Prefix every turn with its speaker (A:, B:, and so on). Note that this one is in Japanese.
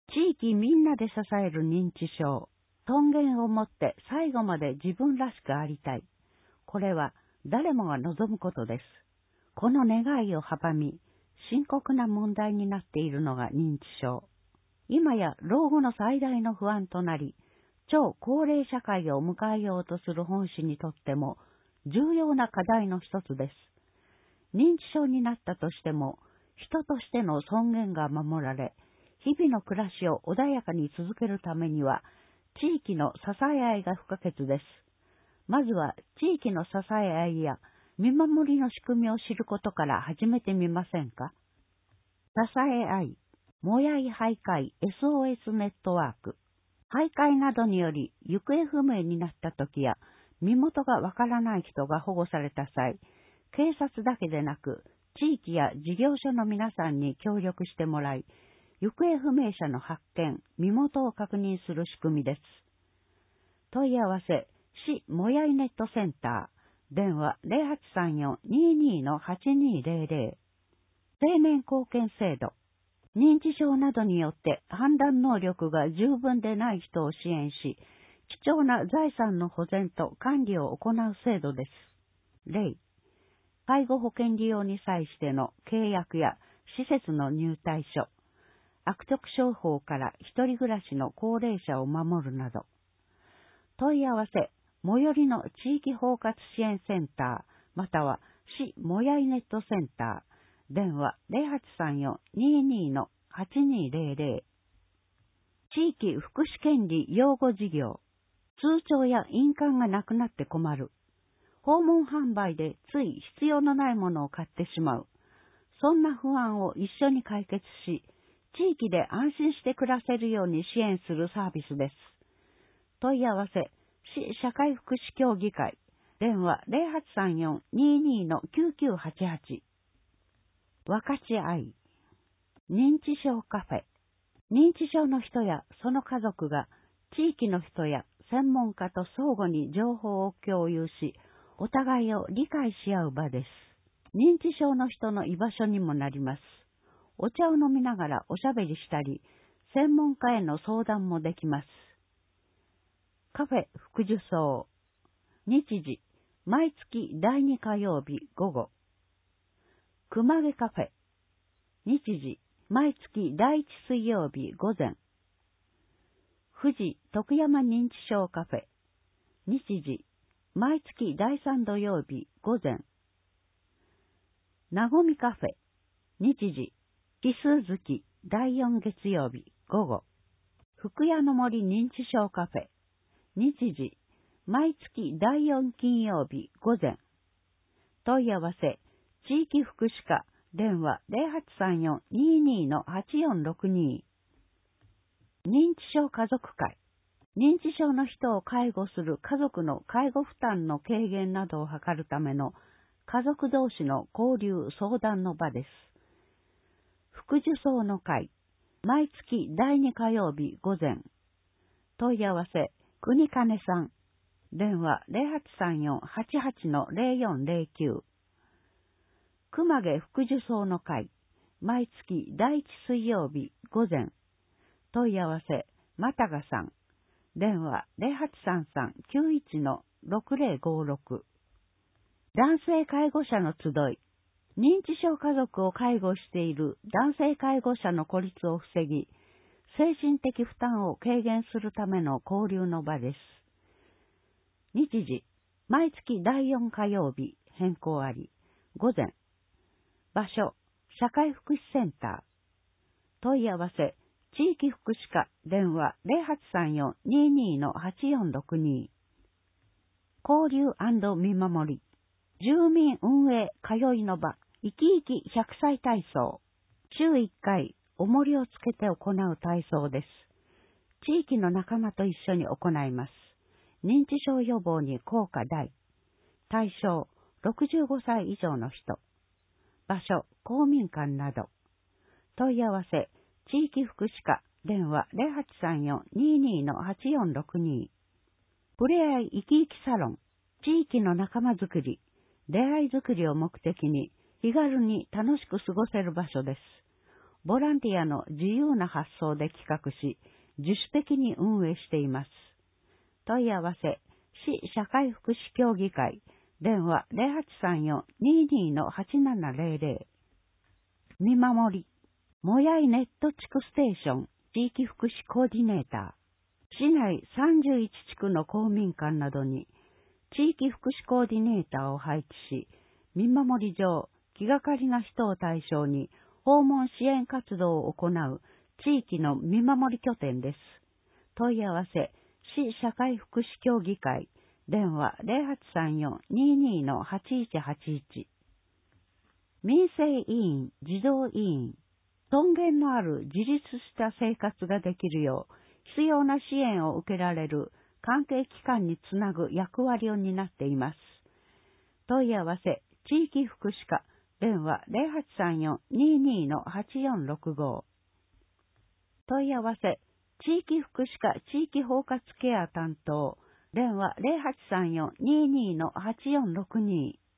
A: 地域みんなで支える認知症。尊厳を持って最後まで自分らしくありたい。これは誰もが望むことです。この願いを阻み、深刻な問題になっているのが認知症。今や老後の最大の不安となり、超高齢社会を迎えようとする本市にとっても重要な課題の一つです。認知症になったとしても、人としての尊厳が守られ、日々の暮らしを穏やかに続けるためには、地域の支え合いが不可欠です。まずは地域の支え合いや見守りの仕組みを知ることから始めてみませんか？支え合い、もやい徘徊 SOS ネットワーク。徘徊などにより行方不明になった時や身元がわからない人が保護された際、警察だけでなく地域や事業所の皆さんに協力してもらい、行方不明者の発見、身元を確認する仕組みです。問い合わせ、市もやいネットセンター、電話 0834-22-8200。生命貢献制度。認知症などによって判断能力が十分でない人を支援し、貴重な財産の保全と管理を行う制度です。例、介護保険利用に際しての契約や施設の入退所、悪徳商法から一人暮らしの高齢者を守るなど。問い合わせ、最寄りの地域包括支援センター、または市もやいネットセンター、電話 0834-22-8200。地域福祉権利擁護事業。通帳や印鑑がなくなって困る。訪問販売でつい必要のないものを買ってしまう。そんな不安を一緒に解決し、地域で安心して暮らせるように支援するサービスです。問い合わせ、市社会福祉協議会、電話 0834-22-9988。分かち合い。認知症カフェ。認知症の人やその家族が地域の人や専門家と相互に情報を共有し、お互いを理解し合う場です。認知症の人の居場所にもなります。お茶を飲みながらおしゃべりしたり、専門家への相談もできます。カフェ福寿荘。日時、毎月第2火曜日午後。熊毛カフェ。日時、毎月第1水曜日午前。富士徳山認知症カフェ。日時、毎月第3土曜日午前。なごみカフェ。日時、奇数月第4月曜日午後。福屋の森認知症カフェ。日時、毎月第4金曜日午前。問い合わせ、地域福祉課、電話 0834-22-8462。認知症家族会。認知症の人を介護する家族の介護負担の軽減などを図るための家族同士の交流相談の場です。福寿荘の会。毎月第2火曜日午前。問い合わせ、国金さん。電話 0834-88-0409。熊毛福寿荘の会。毎月第1水曜日午前。問い合わせ、またがさん。電話 0833-91-6056。男性介護者の集い。認知症家族を介護している男性介護者の孤立を防ぎ、精神的負担を軽減するための交流の場です。日時、毎月第4火曜日、変更あり、午前。場所、社会福祉センター。問い合わせ、地域福祉課、電話 0834-22-8462。交流&見守り。住民運営通いの場、生き生き100歳体操。週1回、重りをつけて行う体操です。地域の仲間と一緒に行います。認知症予防に効果大。対象、65歳以上の人。場所、公民館など。問い合わせ、地域福祉課、電話 0834-22-8462。ふれあい生き生きサロン。地域の仲間づくり、出会いづくりを目的に、気軽に楽しく過ごせる場所です。 ボランティアの自由な発想で企画し、自主的に運営しています。問い合わせ、市社会福祉協議会、電話 0834-22-8700。見守り、もやいネット地区ステーション、地域福祉コーディネーター。市内31地区の公民館などに、地域福祉コーディネーターを配置し、見守り上、気がかりな人を対象に訪問支援活動を行う地域の見守り拠点です。問い合わせ、市社会福祉協議会、電話 0834-22-8181。民生委員、児童委員、尊厳のある自立した生活ができるよう、必要な支援を受けられる関係機関につなぐ役割を担っています。問い合わせ、地域福祉課、電話 0834-22-8465。問い合わせ、地域福祉課地域包括ケア担当、電話 0834-22-8462。